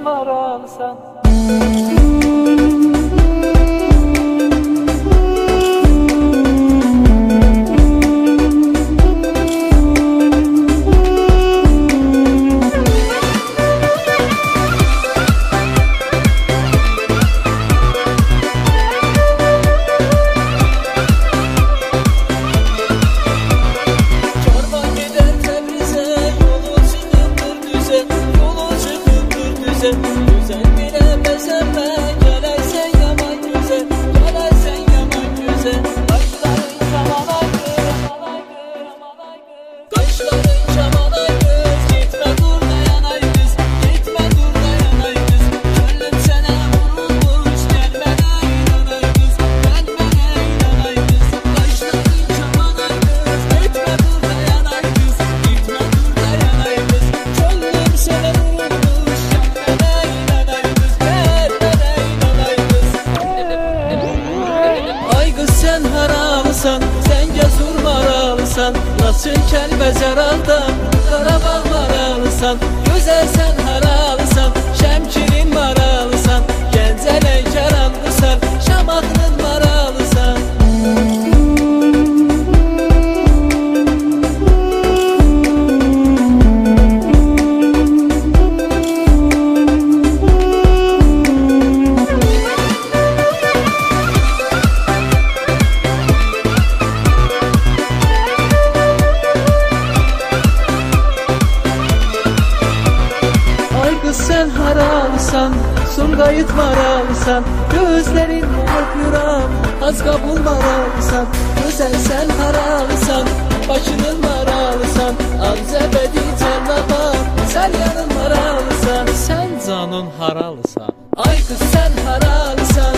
maralısan. Güzel bile bezenme, gelersen yaman güzel, gelersen yaman güzel. Kaşların çamana kız, kaşların çamana kız. Gitme dur dayanay kız, gitme dur dayanay kız. Gönlüm sana vurulmuş, gelmene inanay kız, gelmene inanay kız. Kaşların çamana kız, gitme dur dayanay kız, gitme dur dayanay kız. Gönlüm sana vurulmuş, sen haralısan, sen cesur maralısan. Nasıl Kəlbəzər aldan, Qarabağ maralısan. Güzel sen haralısan, Şəmkirin maralısan. Gəncələn kəran qusar, Şamaxının maralısan. Sen haralısan, Sumqayıt maralısan. Gözlerin mor az qabul maralısan. Güzel sen haralısan, başının maralısan. Ağzəbədi Cəllabad, Səlyanın maralısan. Sen canın haralısan. Ay kız sen haralısan.